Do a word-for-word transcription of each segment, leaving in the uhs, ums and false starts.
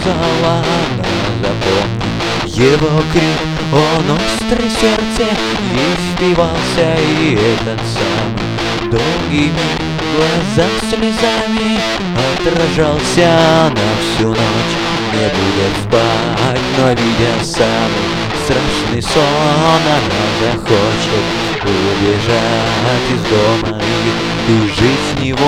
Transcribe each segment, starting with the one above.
сказала она, запомни его крик, он острый в сердце и впивался, и этот самый долгий миг в глазах слезами отражался на всю ночь. Не будет спать, но видя самый страшный сон, она захочет убежать из дома и, и жить с него.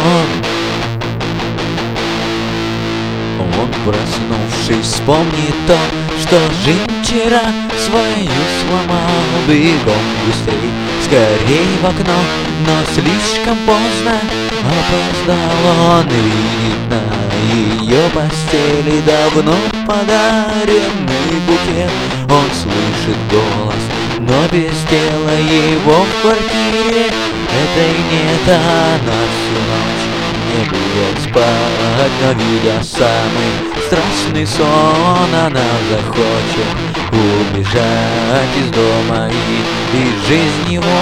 Он, проснувшись, вспомнит то, что жизнь вчера свою сломал. Бегом быстрей, скорей в окно, но слишком поздно опоздал. Он видит на ее постели давно подаренный букет. Он слышит голос, но без тела его в квартире этой нет. Она всю ночь не будет спать, но видя самый страшный сон, она захочет убежать из дома и из жизни его.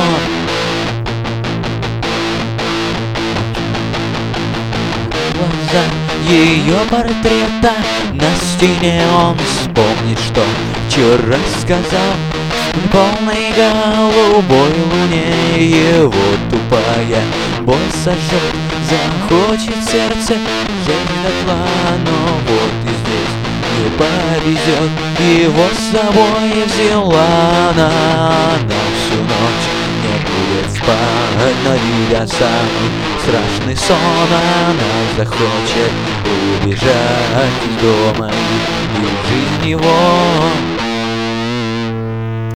Глаза ее портрета на стене, он вспомнит, что вчера сказал. В полной голубой луне его тупая боль сожжет, захочет сердце жить дотла, но вот и здесь не повезет. Его с собой взяла она на всю ночь, не будет спать, но видя самый страшный сон, она захочет убежать из дома и, и жизнь его.